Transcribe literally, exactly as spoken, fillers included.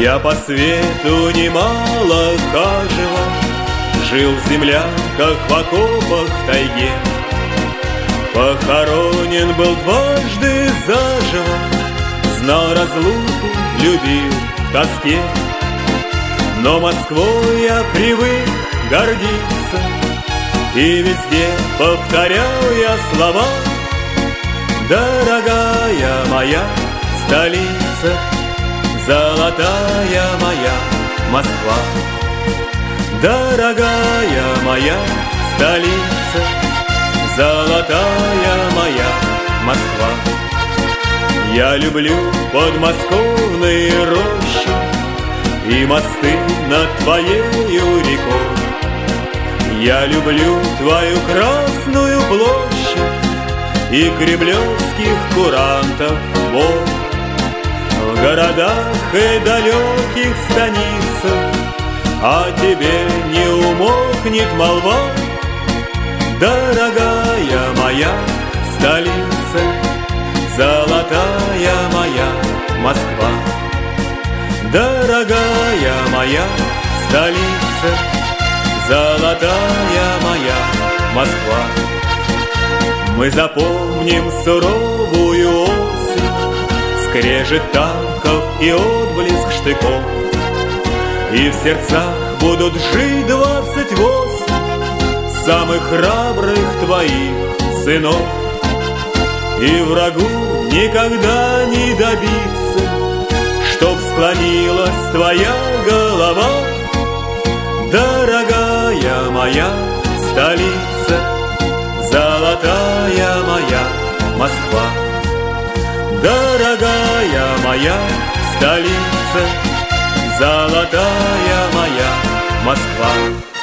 Я по свету немало хаживал, жил в землянках, в окопах, в тайге. Похоронен был дважды заживо, знал разлуку, любил в тоске. Но Москвой я привык гордиться, и везде повторял я слова: дорогая моя столица, золотая моя Москва. Дорогая моя столица, золотая моя Москва. Я люблю подмосковные рощи и мосты над твоею рекой. Я люблю твою Красную площадь и кремлевских курантов бой. В городах и далеких станицах о тебе не умолкнет молва. Дорогая моя столица, золотая моя Москва. Дорогая моя столица, золотая моя Москва. Мы запомним суровую осень, скрежет танков и отблеск штыков, и в сердцах будут жить двадцать восемь самых храбрых твоих сынов. И врагу никогда не добиться, чтоб склонилась твоя голова. Дорогая моя столица, золотая моя Москва. Дорогая моя столица, золотая моя Москва.